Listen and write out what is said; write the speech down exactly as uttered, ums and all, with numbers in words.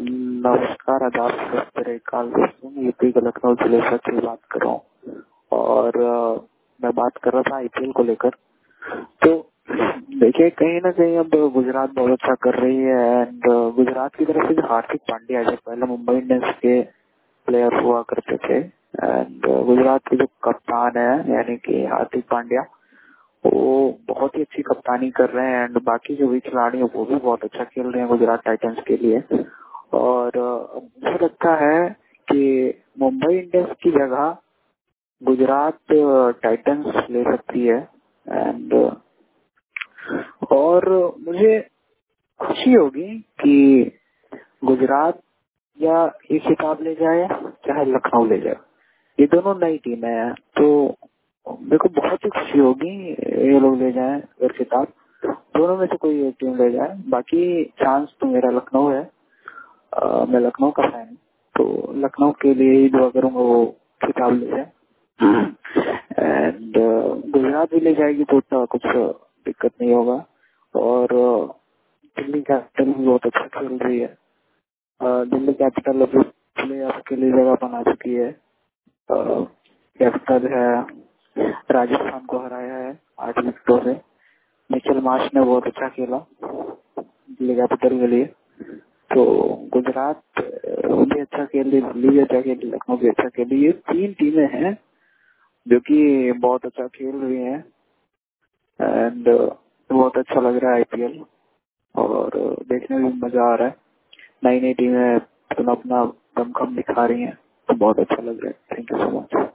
नमस्कार, आदाब, काल दोस्तों। मैं यूपी के लखनऊ जिले से बात कर रहा हूँ और आ, मैं बात कर रहा था आईपीएल को लेकर। तो देखिए, कहीं ना कहीं अब गुजरात बहुत अच्छा कर रही है एंड गुजरात की तरफ से जो हार्दिक पांड्या जो पहले मुंबई इंडियंस के प्लेयर हुआ करते थे एंड गुजरात के जो कप्तान है यानी कि हार्दिक पांड्या, वो बहुत ही अच्छी कप्तानी कर रहे हैं एंड बाकी जो भी खिलाड़ी है वो भी बहुत अच्छा खेल रहे हैं गुजरात टाइटंस के लिए। और मुझे लगता है कि मुंबई इंडियंस की जगह गुजरात टाइटंस ले सकती है एंड और मुझे खुशी होगी कि गुजरात या ये खिताब ले जाए चाहे लखनऊ ले जाए, ये दोनों नई टीमें हैं। तो मेरे को बहुत ही खुशी होगी ये लोग ले जाएं अगर खिताब, दोनों में से कोई एक टीम ले जाए। बाकी चांस तो मेरा लखनऊ है, आ, मैं लखनऊ का फैन, तो लखनऊ के लिए ही दुआ करूंगा वो खिताब ले जाए। एंड गुजरात भी ले जाएगी तो उतना कुछ दिक्कत नहीं होगा। और दिल्ली कैपिटल भी बहुत अच्छा खेल रही है। दिल्ली कैपिटल अभी प्ले ऑफ के लिए जगह बना चुकी है। कैपिटल है राजस्थान को हराया है आठ विकेटों से। मिचेल मार्श ने बहुत अच्छा खेला दिल्ली कैपिटल के लिए। तो गुजरात भी अच्छा खेल रही, दिल्ली भी अच्छा खेल रही, लखनऊ भी अच्छा खेल रही। ये तीन टीमें हैं जो कि बहुत अच्छा खेल रही हैं एंड बहुत अच्छा लग रहा है आईपीएल और देखने में भी मजा आ रहा है। नई नई टीमें अपना अपना दमखम दिखा रही हैं तो बहुत अच्छा लग रहा है। Thank you so much.